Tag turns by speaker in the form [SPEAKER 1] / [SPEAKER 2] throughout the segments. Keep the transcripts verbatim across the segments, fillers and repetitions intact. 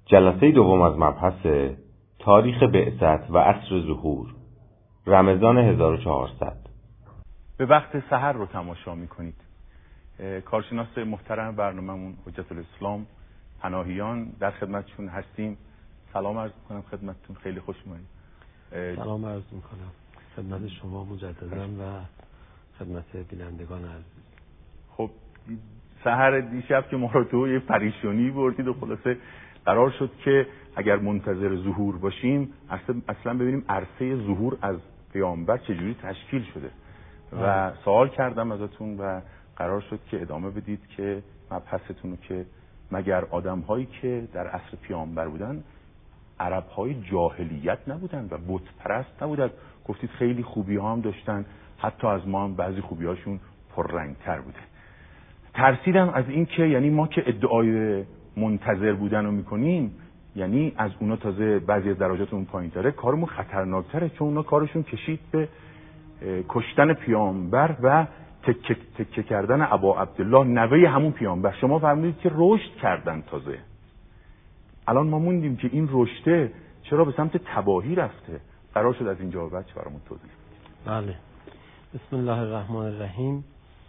[SPEAKER 1] جلسه دوم از مبحث تاریخ بعثت و عصر ظهور رمضان هزار و چهارصد.
[SPEAKER 2] به وقت سحر رو تماشا میکنید. کارشناس محترم برنامه‌مون حجت الاسلام پناهیان در خدمتشون هستیم. سلام عرض میکنم خدمتتون، خیلی خوش اومدید.
[SPEAKER 3] سلام عرض میکنم خدمت شما مجددا و خدمت بینندگان عزیز.
[SPEAKER 2] خب سحر دیشب که ما رو تو یه پریشانی بردید و خلاصه قرار شد که اگر منتظر ظهور باشیم اصلا ببینیم عرصه ظهور از پیامبر چجوری تشکیل شده و سوال کردم ازتون و قرار شد که ادامه بدید که مبحثتون رو که مگر آدم هایی که در عصر پیامبر بودن عرب های جاهلیت نبودن و بت پرست نبودن. گفتید خیلی خوبی ها هم داشتن، حتی از ما هم بعضی خوبی هاشون پررنگ تر بوده. ترسیدم از این که یعنی ما که ادعای منتظر بودن رو میکنیم، یعنی از اونا تازه بعضی از درجات اون پایین تره، کارمون خطرناکتره، چون اونا کارشون کشید به کشتن پیامبر و تکه تکه کردن ابا عبدالله نوه همون پیامبر. شما فرمودید که رشد کردن تازه. الان ما موندیم که این رشده چرا به سمت تباهی رفته. قرار شد از اینجا به بعد برامون توضیح بدید.
[SPEAKER 3] بله، بسم الله الرحمن الرحیم.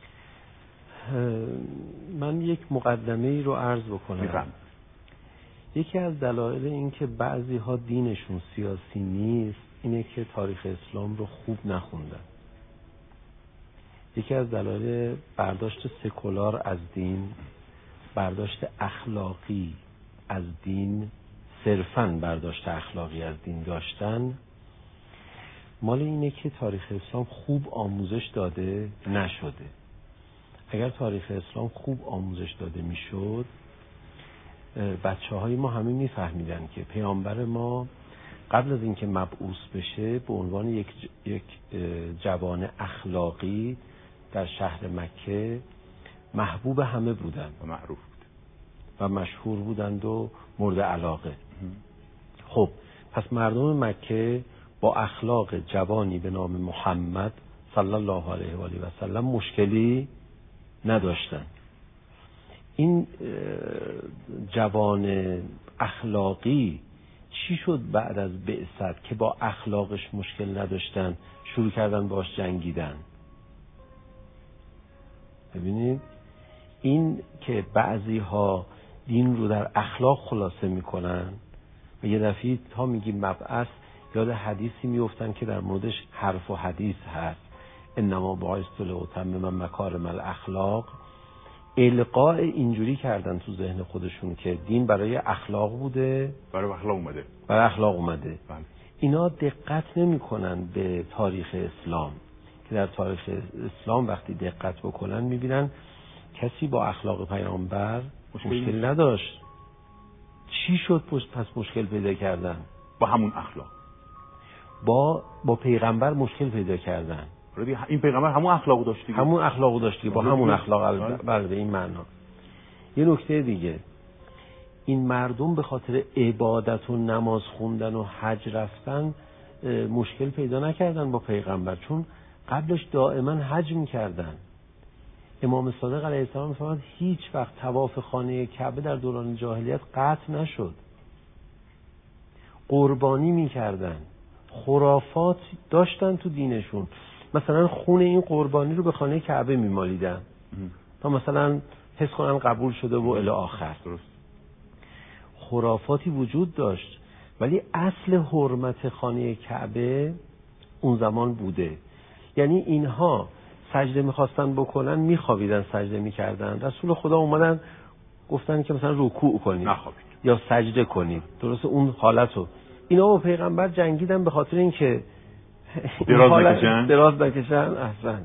[SPEAKER 3] من یک مقدمه ای رو عرض بکنم.
[SPEAKER 2] میفهم.
[SPEAKER 3] یکی از دلایل این که بعضی ها دینشون سیاسی نیست اینه که تاریخ اسلام رو خوب نخوندن. یکی از دلایل برداشت سکولار از دین، برداشت اخلاقی از دین، صرفاً برداشت اخلاقی از دین داشتن، مال اینه که تاریخ اسلام خوب آموزش داده نشده. اگر تاریخ اسلام خوب آموزش داده میشد، بچه های ما همه میفهمیدن که پیامبر ما قبل از اینکه مبعوث بشه به عنوان یک یک جوان اخلاقی در شهر مکه محبوب همه بودند
[SPEAKER 2] و معروف بود
[SPEAKER 3] و مشهور بودند و مورد علاقه. خب پس مردم مکه با اخلاق جوانی به نام محمد صلی الله علیه و آله و سلم مشکلی نداشتن. این جوان اخلاقی چی شد بعد از بعثت که با اخلاقش مشکل نداشتن شروع کردن باش جنگیدن؟ ببینید، این که بعضی ها دین رو در اخلاق خلاصه میکنن و یه دفعه تا میگیم مبعث یاد حدیثی میفتن که در موردش حرف و حدیث هست، انما بعثت لاتمم مکارم الاخلاق. القاء اینجوری کردن تو ذهن خودشون که دین برای اخلاق بوده،
[SPEAKER 2] برای اخلاق اومده
[SPEAKER 3] برای اخلاق اومده.
[SPEAKER 2] بله.
[SPEAKER 3] اینا دقت نمی کنن به تاریخ اسلام، که در تاریخ اسلام وقتی دقت بکنن میبینن کسی با اخلاق پیامبر مشکل نداشت. چی شد پس مشکل پیدا کردن؟
[SPEAKER 2] با همون اخلاق
[SPEAKER 3] با با پیغمبر مشکل پیدا کردن.
[SPEAKER 2] این پیغمبر همون اخلاقو داشت دیگه.
[SPEAKER 3] همون اخلاقو داشت دیگه. با همون اخلاق. بله، به این معنا. یه نکته دیگه، این مردم به خاطر عبادت و نماز خوندن و حج رفتن مشکل پیدا نکردن با پیغمبر، چون قبلش دائما حج میکردن. امام صادق علیه السلام میفرماد هیچ وقت طواف خانه کعبه در دوران جاهلیت قطع نشد. قربانی میکردن، خرافات داشتن تو دینشون. مثلا خون این قربانی رو به خانه کعبه میمالیدن تا مثلا حس کنن قبول شده و الی آخر.
[SPEAKER 2] درست.
[SPEAKER 3] خرافاتی وجود داشت، ولی اصل حرمت خانه کعبه اون زمان بوده. یعنی اینها سجده میخواستن بکنن میخوابیدن، سجده میکردن. رسول خدا اومدن گفتن که مثلا رکوع کنید
[SPEAKER 2] نخوابید
[SPEAKER 3] یا سجده کنید، درست اون حالتو. اینا با پیغمبر جنگیدن به خاطر اینکه
[SPEAKER 2] دراز نکشن
[SPEAKER 3] دراز نکشن احسن.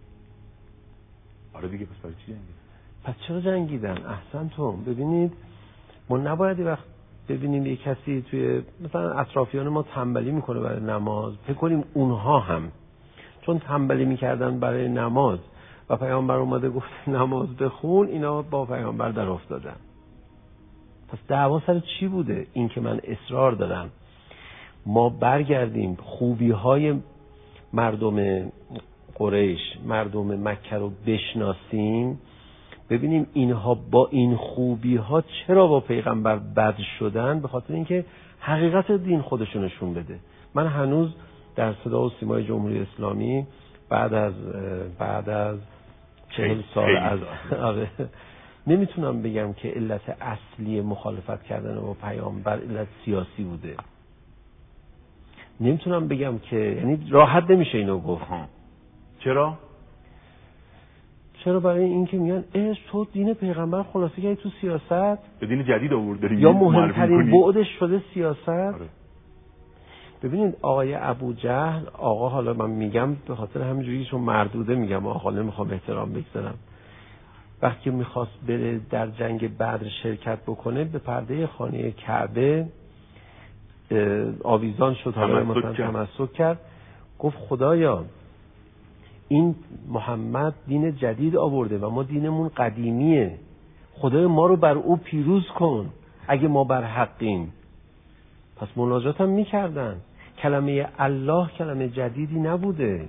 [SPEAKER 2] آره دیگه، پس برای چی جنگیدن؟
[SPEAKER 3] پس چرا جنگیدن؟ احسن تو. ببینید، ما نباید وقت ببینیم یک کسی توی مثلا اطرافیان ما تنبلی میکنه برای نماز، فکر کنیم اونها هم چون تنبلی میکردن برای نماز و پیامبر اومده گفت نماز بخون، اینا با پیامبر در افتادن. پس دعوا سر چی بوده؟ این که من اصرار دارم ما برگردیم خوبی های مردم قریش، مردم مکه رو بشناسیم، ببینیم اینها با این خوبی ها چرا با پیغمبر بد شدن؟ به خاطر اینکه حقیقت دین خودشو نشون بده. من هنوز در صدا و سیمای جمهوری اسلامی بعد از بعد از چهل سال از آره نمیتونم بگم که علت اصلی مخالفت کردن با پیامبر علت سیاسی بوده. نمیتونم بگم که یعنی راحت نمیشه اینو گفت.
[SPEAKER 2] چرا؟
[SPEAKER 3] چرا؟ برای اینکه میگن اه تو دین پیغمبر خلاصه کردی تو سیاست،
[SPEAKER 2] به دین جدید آورد داری
[SPEAKER 3] یا مهمترین بعدش شده سیاست.
[SPEAKER 2] آره.
[SPEAKER 3] ببینید آقای ابو جهل، آقا حالا من میگم به خاطر همینجوری چون مردوده میگم، آقا نمیخوام احترام بگذارم، وقتی میخواست بره در جنگ بدر شرکت بکنه به پرده خانه کعبه آویزان شد، حالا مثلا تمسک کرد، گفت خدایا این محمد دین جدید آورده و ما دینمون قدیمیه، خدای ما رو بر او پیروز کن اگه ما بر حقیم. پس مناجات هم میکردن. کلمه الله کلمه جدیدی نبوده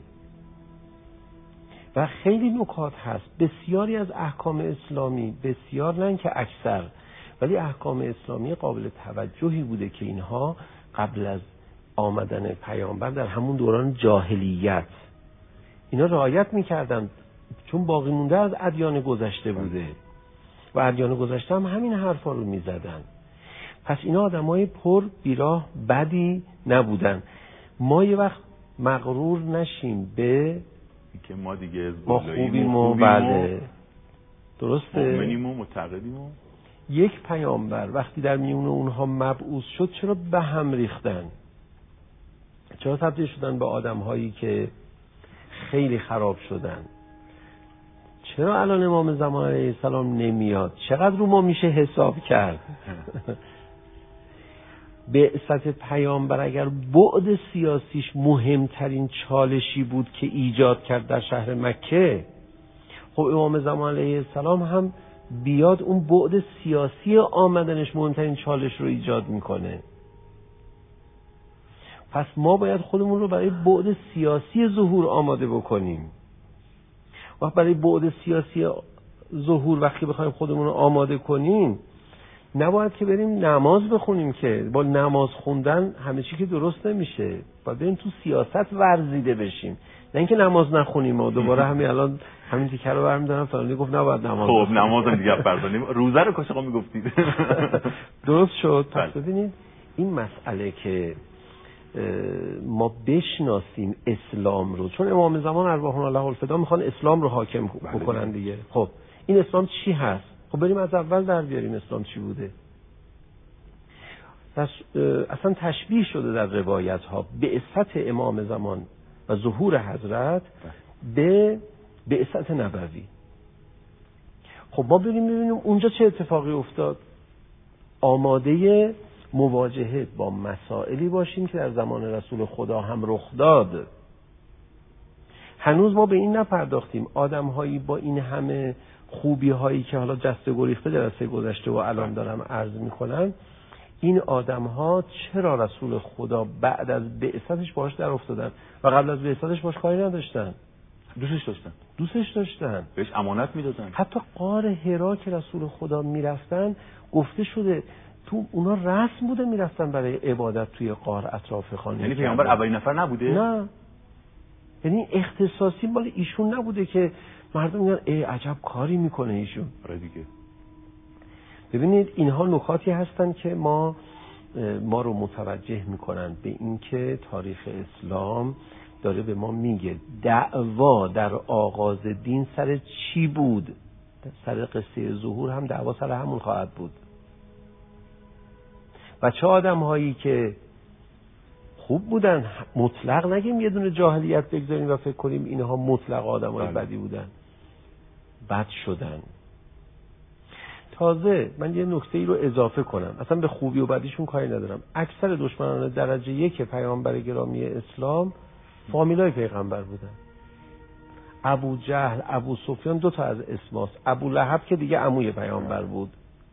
[SPEAKER 3] و خیلی نکات هست. بسیاری از احکام اسلامی، بسیار نه که اکثر، ولی احکام اسلامی قابل توجهی بوده که اینها قبل از آمدن پیامبر در همون دوران جاهلیت اینا رعایت میکردن، چون باقی مونده از ادیان گذشته بوده و ادیان گذشته هم همین حرفا رو میزدن. پس اینا آدمای پر بیراه بدی نبودن. ما یه وقت مغرور نشیم به
[SPEAKER 2] که ما دیگه
[SPEAKER 3] ما خوبیم و بله درسته
[SPEAKER 2] مؤمنیم و متقدیم و
[SPEAKER 3] یک پیامبر وقتی در میون اونها مبعوث شد چرا به هم ریختن؟ چرا تبدیل شدن به آدم‌هایی که خیلی خراب شدن؟ چرا الان امام زمان علیه السلام نمیاد؟ چقدر رو ما میشه حساب کرد؟ بعثت پیامبر اگر بعد سیاسیش مهمترین چالشی بود که ایجاد کرد در شهر مکه، خب امام زمان علیه السلام هم بیاد اون بعد سیاسی آمدنش مهمترین چالش رو ایجاد میکنه. پس ما باید خودمون رو برای بعد سیاسی ظهور آماده بکنیم. وقت برای بعد سیاسی ظهور وقتی بخوایم خودمون رو آماده کنیم نباید که بریم نماز بخونیم، که با نماز خوندن همه چی که درست نمیشه. باید بریم تو سیاست ورزیده بشیم، نه اینکه نماز نخونیم و دوباره همین الان همین تیکه رو برمی‌دارم فلانی گفت نباید نماز
[SPEAKER 2] خب نماز هم دیگه برداریم، روزه رو کاش آقا میگفتید.
[SPEAKER 3] درست شد. پس ببینید این مسئله که ما بشناسیم اسلام رو، چون امام زمان ارواحنا الله الفدا میخوان اسلام رو حاکم بکنن دیگه. خب این اسلام چی هست؟ خب بریم از اول در بیاریم اسلام چی بوده. پس اصلا تشبیه شده در روایت ها بعثت امام زمان و ظهور حضرت به بعثت نبوی. خب ما بریم ببینیم اونجا چه اتفاقی افتاد. آماده مواجهه با مسائلی باشیم که در زمان رسول خدا هم رخ داد. هنوز ما به این نپرداختیم آدم هایی با این همه خوبی هایی که حالا جسته گریخته جلسه گذشته و الان دارم عرض میکنم، این آدم ها چرا رسول خدا بعد از بعثتش باش در افتادن و قبل از بعثتش باش کاری نداشتن؟
[SPEAKER 2] دوستش داشتن
[SPEAKER 3] دوستش داشتن
[SPEAKER 2] بهش امانت میدادن.
[SPEAKER 3] حتی غار حرا که رسول خدا میرفتن گفته شده تو اونا رسم بوده میرفتن برای عبادت توی غار اطراف خانه.
[SPEAKER 2] یعنی پیامبر اولین نفر نبوده؟
[SPEAKER 3] نه، یعنی اختصاصی مال ایشون نبوده که مردم میگن ای عجب کاری میکنه ایشون.
[SPEAKER 2] آره دیگه.
[SPEAKER 3] ببینید اینها نکاتی هستن که ما ما رو متوجه میکنن به اینکه تاریخ اسلام داره به ما میگه دعوا در آغاز دین سر چی بود. سر قصه ظهور هم دعوا سر همون خواهد بود. و چه آدم هایی که خوب بودن، مطلق نگیم یه دونه جاهلیت بگذاریم و فکر کنیم اینها مطلق آدم های بدی بودن، بد شدن. تازه من یه نکته ای رو اضافه کنم، اصلا به خوبی و بدیشون کاری ندارم. اکثر دشمنان درجه یک پیامبر گرامی اسلام فامیلای پیغمبر بودن. ابو جهل، ابو سفیان دو تا از اسماست. ابو لهب که دیگه عموی پیامبر بود.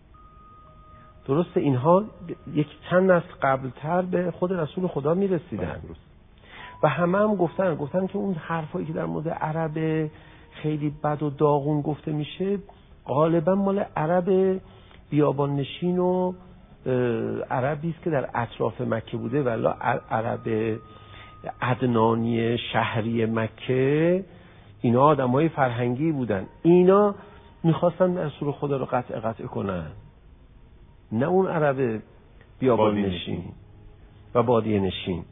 [SPEAKER 3] درسته اینها یک چند نسل قبلتر به خود رسول خدا میرسیدن و همه هم گفتن گفتن که اون حرفایی که در مورد عرب خیلی بد و داغون گفته میشه غالبا مال عرب بیابان نشین و عربی است که در اطراف مکه بوده، ولی عرب عدنانی شهری مکه اینا آدمای فرهنگی بودن. اینا میخواستن رسول خدا رو قطع قطع کنن، نه اون عرب بیابان نشین و بادیه نشین.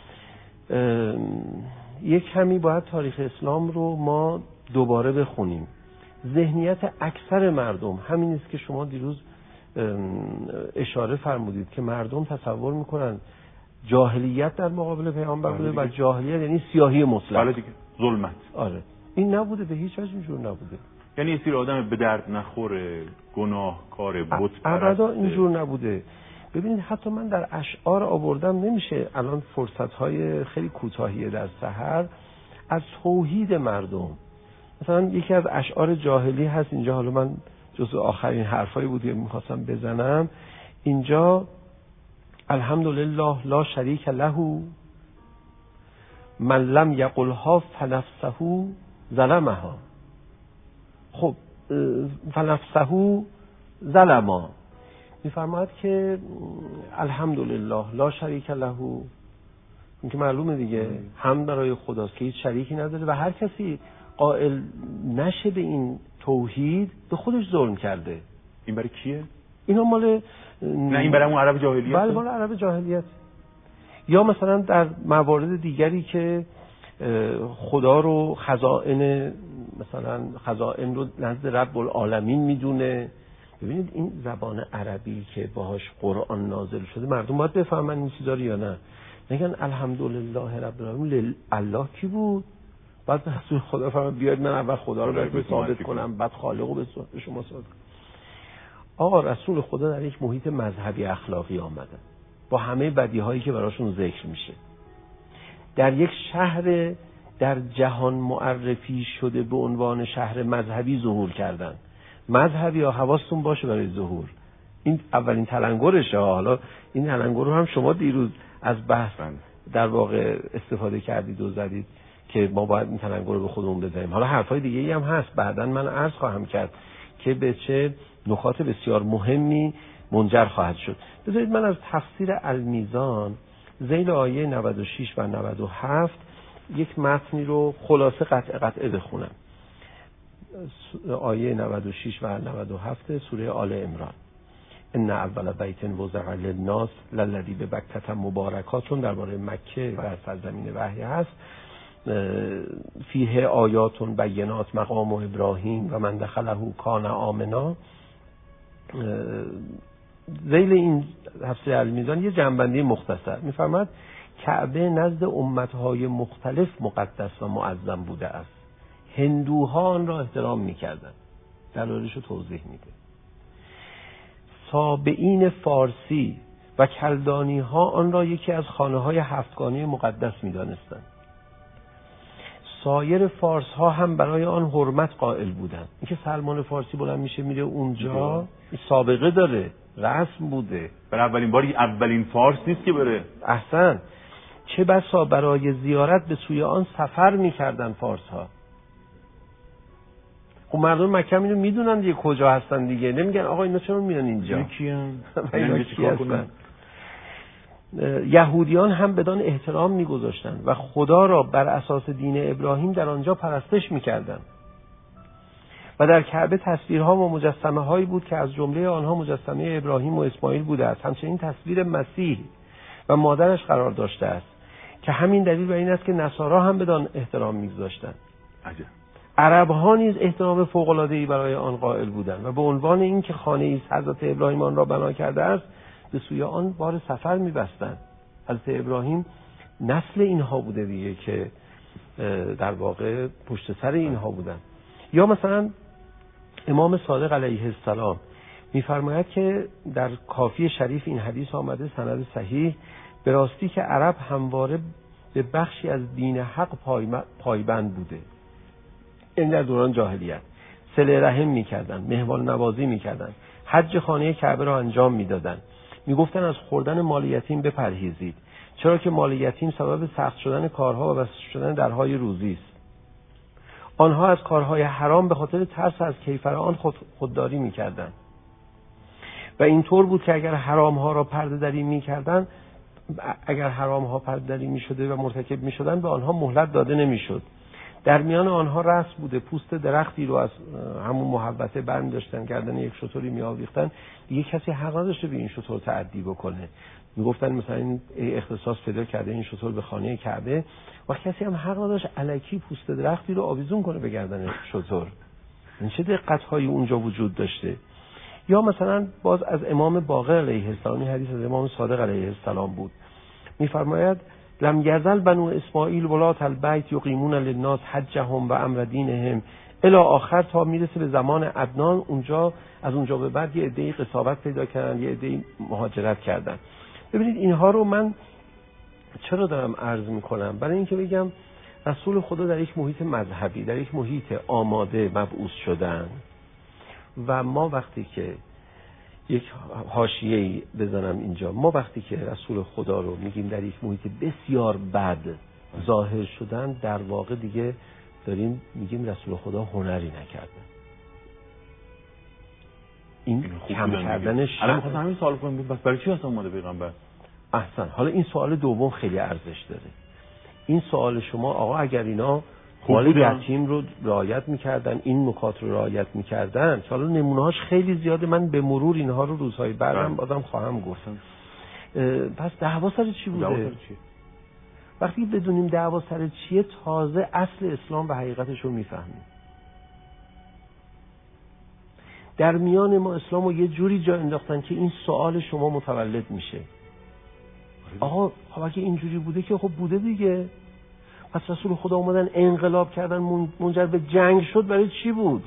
[SPEAKER 3] یک کمی باید تاریخ اسلام رو ما دوباره بخونیم. ذهنیت اکثر مردم همین است که شما دیروز اشاره فرمودید که مردم تصور میکنن جاهلیت در مقابل پیامبر بوده و جاهلیت یعنی سیاهی مطلق.
[SPEAKER 2] بله دیگه، ظلمت.
[SPEAKER 3] آره این نبوده، به هیچ وجه اینجور نبوده.
[SPEAKER 2] یعنی یه سری آدم به درد نخوره، گناهکار، بت پرست.
[SPEAKER 3] ابدا اینجور نبوده. ببینید حتی من در اشعار آوردم، نمیشه الان فرصت‌های خیلی کوتاهی در سحر، از توحید مردم. مثلا یکی از اشعار جاهلی هست اینجا، حالا من جزو آخرین حرفایی بود که میخواستم بزنم اینجا: الحمدلله لا شریک له من لم یقلها فنفسه ظلمها. خب فنفسه ظلما میفرماید که الحمدلله لا شریک له، این که معلومه دیگه هم برای خداست که هیچ شریکی نداره و هر کسی قائل نشه به این توحید به خودش ظلم کرده.
[SPEAKER 2] این برای کیه؟
[SPEAKER 3] اینا مال
[SPEAKER 2] نه این برای اون عرب جاهلیت.
[SPEAKER 3] بله مال عرب جاهلیت. یا مثلا در موارد دیگری که خدا رو خزائن، مثلا خزائن رو نزد رب العالمین میدونه. ببینید این زبان عربی که باهاش قرآن نازل شده مردم باید بفهمن این چیزا رو یا نه. نگن الحمدلله رب العالمین، الله کی بود؟ بعد رسول خدا فرمان بیاید من اول خدا رو براتون ثابت کنم بعد خالق رو به شما ثابت کنم. آقا رسول خدا در یک محیط مذهبی اخلاقی آمدن با همه بدیهایی که براشون ذکر میشه، در یک شهر در جهان معرفی شده به عنوان شهر مذهبی ظهور کردن. مذهبی ها حواستون باشه برای ظهور، این اولین تلنگرشه. حالا این تلنگر رو هم شما دیروز از بحث در واقع استفاده کردید و زدید که ما باید این تلنگر رو به خودمون بزنیم. حالا حرفای دیگه ای هم هست بعداً من عرض خواهم کرد که به چه نکات بسیار مهمی منجر خواهد شد. بذارید من از تفسیر المیزان ذیل آیه نود و شش و نود و هفت یک متنی رو خلاصه قطع قطعه بخونم. آیه نود و شش و نود و هفت سوره آل عمران: ان اول بیت وضع للناس للذی ببکة مبارکاتون، درباره مکه و سرزمین وحی هست. فیه آیات بینات مقام ابراهیم و من دخله کان آمنا. ذیل این تفسیر المیزان یه جنبندی مختصر می‌فرماید کعبه نزد امت‌های مختلف مقدس و معظم بوده است. هندوها آن را احترام می‌کردند. دلایلش رو توضیح میده. سابئین فارسی و کلدانی‌ها آن را یکی از خانه‌های هفتگانه مقدس می‌دانستند. سایر فارس ها هم برای آن حرمت قائل بودند. اینکه سلمان فارسی بلند میشه میره اونجا این سابقه داره، رسم بوده.
[SPEAKER 2] برای اولین باری اولین فارس نیست که بره.
[SPEAKER 3] احسن. چه بسا برای زیارت به سوی آن سفر میکردن فارس ها. خب مردم مکه اینو میدونن دیگه کجا هستن دیگه، نمیگن آقا اینا چرا میان اینجا؟
[SPEAKER 2] کیان؟
[SPEAKER 3] اینا کی هستن؟ یهودیان هم بدان احترام میگذاشتند و خدا را بر اساس دین ابراهیم در آنجا پرستش میکردند و در کعبه تصویرها و مجسمه هایی بود که از جمله آنها مجسمه ابراهیم و اسماعیل بوده است. همچنین تصویر مسیح و مادرش قرار داشته است که همین دلیل بر این است که نصارا هم بدان احترام میگذاشتند.
[SPEAKER 2] عجب.
[SPEAKER 3] عرب ها نیز احترام فوق العاده ای برای آن قائل بودند و به عنوان اینکه خانه ای حضرت ابراهیم آن را بنا کرده است به سوی آن بار سفر می‌بستند. حضرت ابراهیم نسل اینها بوده دیگه که در واقع پشت سر اینها بودن. یا مثلا امام صادق علیه السلام می‌فرماید که در کافی شریف این حدیث آمده سند صحیح، به راستی که عرب همواره به بخشی از دین حق پایبند بوده. این در دوران جاهلیت صله رحم می‌کردند، مهمان نوازی می‌کردند، حج خانه کعبه را انجام می‌دادند. میگفتن از خوردن مال یتیم بپرهیزید، چرا که مال یتیم سبب سخت شدن کارها و بسته شدن درهای روزی است. آنها از کارهای حرام به خاطر ترس از کیفر آن خود خودداری می‌کردند و اینطور بود که اگر حرام‌ها را پرده دری می‌کردند، اگر حرام‌ها پرده دری می‌شده و مرتکب می‌شدند، به آنها مهلت داده نمی‌شد. در میان آنها رسم بوده پوست درختی رو از همون محبته برمی داشتن، گردن یک شتری می آویختن، دیگه کسی حق نداشته به این شتر تعدی بکنه. میگفتن مثلا این اختصاص پیدا کرده این شتر به خانه کعبه و کسی هم حق نداشت الکی پوست درختی رو آویزون کنه به گردن شتر. این چه دقت‌هایی اونجا وجود داشته. یا مثلا باز از امام باقر علیه السلام، حدیث از امام صادق علیه السلام بود، میفرماید لم یزل بنو اسماعیل ولات البیت یقیمون للناس حجهم و امر دینهم الی آخر، تا میرسه به زمان عدنان. اونجا از اونجا به بعد یه عده‌ای قساوت پیدا کردن، یه عده‌ای مهاجرت کردن. ببینید اینها رو من چرا دارم عرض میکنم؟ برای اینکه بگم رسول خدا در یک محیط مذهبی، در یک محیط آماده مبعوث شدن و ما وقتی که یک حاشیه‌ای بزنم اینجا، ما وقتی که رسول خدا رو میگیم در یک محیط بسیار بد ظاهر شدن، در واقع دیگه داریم میگیم رسول خدا هنری نکردن. این کم کردنش.
[SPEAKER 2] الان می‌خواستم همین سوال کنم، بس برای چی اصلا اومده پیغمبر؟
[SPEAKER 3] احسن. حالا این سوال دوم خیلی ارزش داره. این سوال شما آقا اگر اینا مال یتیم رو رعایت میکردن، این نکات رو رعایت میکردن، حالا نمونه‌هاش خیلی زیاده، من به مرور اینها رو روزهای بعدم بازم خواهم گفت. پس دعوا سر چی بوده؟
[SPEAKER 2] دعوا سر چی؟
[SPEAKER 3] وقتی بدونیم دعوا سر چیه، تازه اصل اسلام و حقیقتش رو میفهمیم. در میان ما اسلام رو یه جوری جا انداختن که این سوال شما متولد میشه. آقا خب اگه اینجوری بوده که خب بوده دیگه. پس رسول خدا اومدن انقلاب کردن، منجر به جنگ شد، برای چی بود؟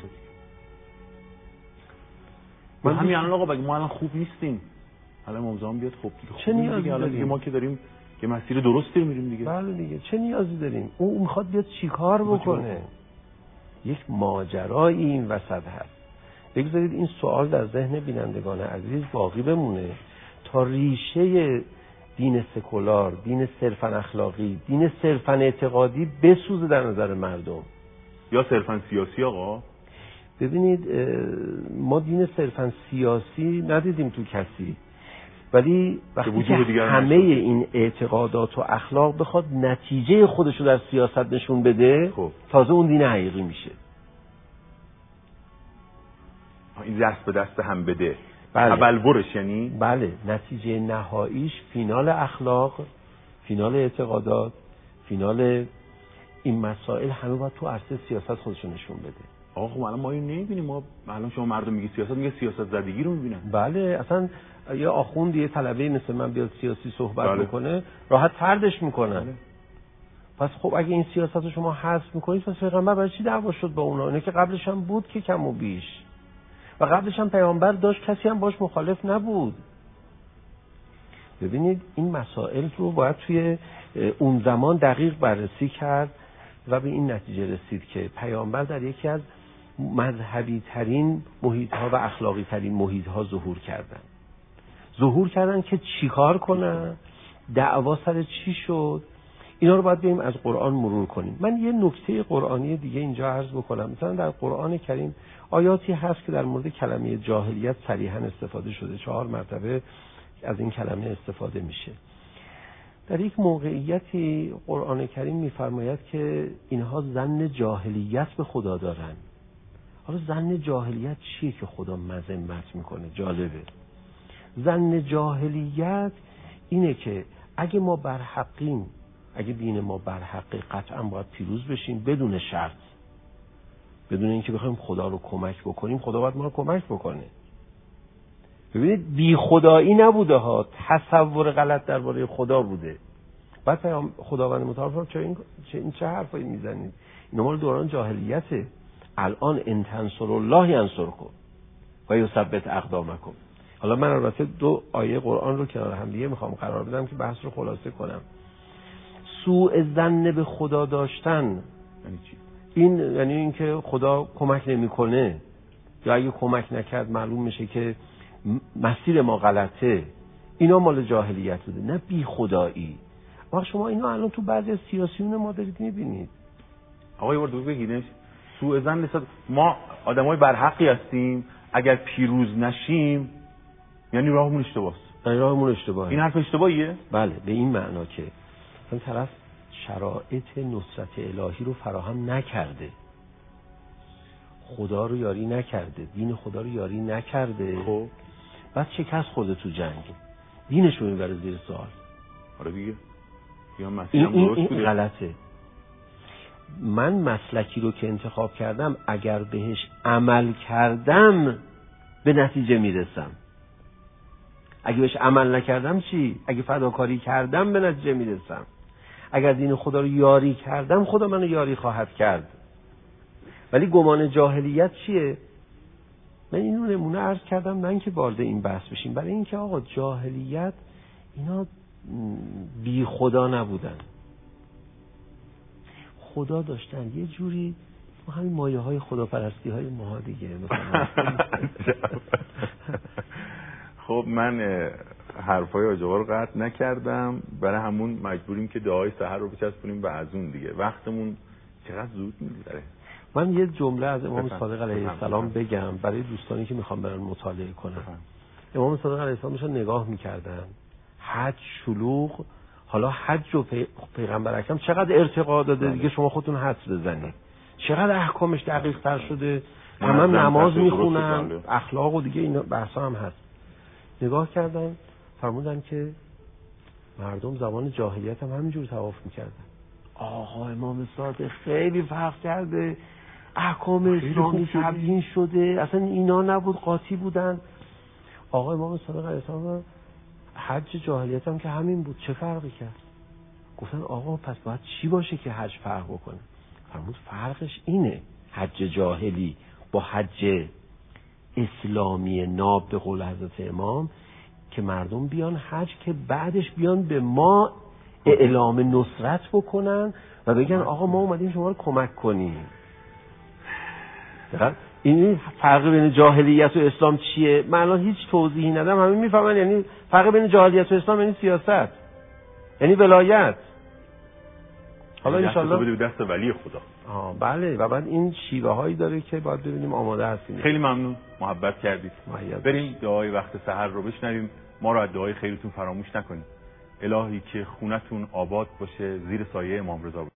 [SPEAKER 2] من همین الان آقا بگیم ما الان خوب نیستیم، الان امام بیاد خوب دیگه
[SPEAKER 3] چه نیازی
[SPEAKER 2] دیگه؟ دیگه ما که داریم که مسیر درستی رو میریم دیگه.
[SPEAKER 3] بله دیگه چه نیازی داریم؟ او میخواد بیاد چیکار بکنه؟ یک ماجرایی این وسط هست. بگذارید این سوال در ذهن بینندگان عزیز باقی بمونه تا ریشه دین سکولار، دین صرفاً اخلاقی، دین صرفاً اعتقادی بسوزه در نظر مردم.
[SPEAKER 2] یا صرفاً سیاسی آقا.
[SPEAKER 3] ببینید ما دین صرفاً سیاسی ندیدیم تو کسی، ولی وقتی که همه این اعتقادات و اخلاق بخواد نتیجه خودشو در سیاست نشون بده، خب تازه اون دین حقیقی میشه.
[SPEAKER 2] این دست به دست هم بده.
[SPEAKER 3] بله.
[SPEAKER 2] تبلورش یعنی؟
[SPEAKER 3] بله، نتیجه نهاییش فینال اخلاق، فینال اعتقادات، فینال این مسائل همه باید تو عرصه سیاست خودشون نشون بده.
[SPEAKER 2] آقا خب الان ما این نمیبینیم. ما الان شما مردم میگی سیاست، میگه سیاست زدگی رو میبینن.
[SPEAKER 3] بله، اصلا یه آخوند یه طلبه مثل من بیاد سیاسی صحبت بله. بکنه، راحت طردش میکنن. بله. پس خب اگه این سیاست رو شما حذف میکنید، پس پیغمبر برای چی دعوا شد با اونا؟ اینه که قبلش هم بود که کم و بیش، و قبلش هم پیامبر داشت، کسی هم باش مخالف نبود. ببینید این مسائل رو باید توی اون زمان دقیق بررسی کرد و به این نتیجه رسید که پیامبر در یکی از مذهبی ترین محیط ها و اخلاقی ترین محیط ها ظهور کردن. ظهور کردن که چیکار کنن؟ دعوا سر چی شد؟ اینا رو باید بریم از قرآن مرور کنیم. من یه نکته قرآنی دیگه اینجا عرض بکنم. مثلا در قرآن کریم آیاتی هست که در مورد کلمه جاهلیت صریحاً استفاده شده. چهار مرتبه از این کلمه استفاده میشه. در یک موقعیتی قرآن کریم میفرماید که اینها ظن جاهلیت به خدا دارن. حالا ظن جاهلیت چیه که خدا مذمت میکنه؟ جالبه. ظن جاهلیت اینه که اگه ما بر حقیم، اگه دین ما بر حقه، قطعا باید پیروز بشیم بدون شرط، بدون اینکه بخوایم خدا رو کمک بکنیم. خدا باید ما رو کمک بکنه. ببینید بی خدایی نبوده ها، تصور غلط درباره خدا بوده. بعد خداوند متعال چه این چه این چه حرفایی میزنید؟ اینا مال دوران جاهلیته. الان ان تنصروا الله ینصرکم و یثبت اقدامکم. حالا من البته دو آیه قرآن رو کنار هم دیگه میخوام قرار بدم که بحث رو خلاصه کنم. سوء ظن به خدا داشتن
[SPEAKER 2] یعنی چی؟
[SPEAKER 3] این یعنی اینکه خدا کمک نمیکنه، یا اگه کمک نکرد معلوم میشه که مسیر ما غلطه. اینا مال جاهلیت بوده، نه بی خدایی. وقت شما اینا الان تو بعضی از سیاسیون ما دارید میبینید.
[SPEAKER 2] آقا یه بار دیگه بگیدش. سوء ظن نسبت ما آدمای برحقی هستیم، اگر پیروز نشیم یعنی راهمون اشتباهه.
[SPEAKER 3] یعنی راهمون اشتباهه.
[SPEAKER 2] این حرف اشتباهیه؟
[SPEAKER 3] بله، به این معنا که اون طرف شرایط نصرت الهی رو فراهم نکرده، خدا رو یاری نکرده، دین خدا رو یاری نکرده،
[SPEAKER 2] خب
[SPEAKER 3] بعد شکست خورده تو جنگ، دینش رو میبره زیر سوال.
[SPEAKER 2] آره دیگه، یا
[SPEAKER 3] این,
[SPEAKER 2] این,
[SPEAKER 3] این غلطه. من مسلکی رو که انتخاب کردم اگر بهش عمل کردم به نتیجه میرسم، اگه بهش عمل نکردم چی؟ اگه فداکاری کردم به نتیجه میرسم، اگر دین خدا رو یاری کردم خدا منو یاری خواهد کرد. ولی گمان جاهلیت چیه؟ من اینو نمونه عرض کردم نه اینکه وارد این بحث بشیم، برای اینکه آقا جاهلیت اینا بی خدا نبودن، خدا داشتن یه جوری همین مایه های خداپرستی های ماها دیگه.
[SPEAKER 2] خب من حرفای آجاقا رو قطع نکردم، برای همون مجبوریم که دعای سحر رو بچسبونیم به از اون دیگه. وقتمون چقدر زود میگذره.
[SPEAKER 3] من یه جمله از امام صادق علیه السلام بگم برای دوستانی که میخوام برن مطالعه کنن. امام صادق علیه السلام میشن نگاه میکردن حج شلوغ، حالا حج و پی... پیغمبر اکرم چقدر ارتقا داده دیگه، شما خودتون حدس بزنید چقدر احکامش دقیق تر شده، همه هم نماز میخونن، اخلاق و دیگه اینا بحثا هم هست. نگاه کردن فرمودن که مردم زمان جاهلیت هم همینجور طواف میکردن. آقا امام صادق خیلی فرق کرده، احکام اسلامی تبیین شده، اصلا اینا نبود، قاطی بودن. آقا امام صادق علیه السلام حج جاهلیت هم که همین بود، چه فرقی کرد؟ گفتن آقا پس باید چی باشه که حج فرق بکنه؟ فرمود فرقش اینه، حج جاهلی با حج اسلامی ناب به قول حضرت امام که مردم بیان حج که بعدش بیان به ما اعلام نصرت بکنن و بگن آقا ما اومدیم شما رو کمک کنیم. این فرق بین جاهلیت و اسلام چیه؟ من الان هیچ توضیحی ندم، همه میفهمن. یعنی فرق بین جاهلیت و اسلام یعنی سیاست، یعنی ولایت. حالا ان شاء الله
[SPEAKER 2] بده دست ولی خدا.
[SPEAKER 3] آه بله، و بعد این شیوه هایی داره که باید ببینیم آماده هستیم.
[SPEAKER 2] خیلی ممنون، محبت کردید. بریم دعای وقت سحر رو بشنویم. ما رو از دعای خیرتون فراموش نکنید. الهی که خونتون آباد باشه، زیر سایه امام رضا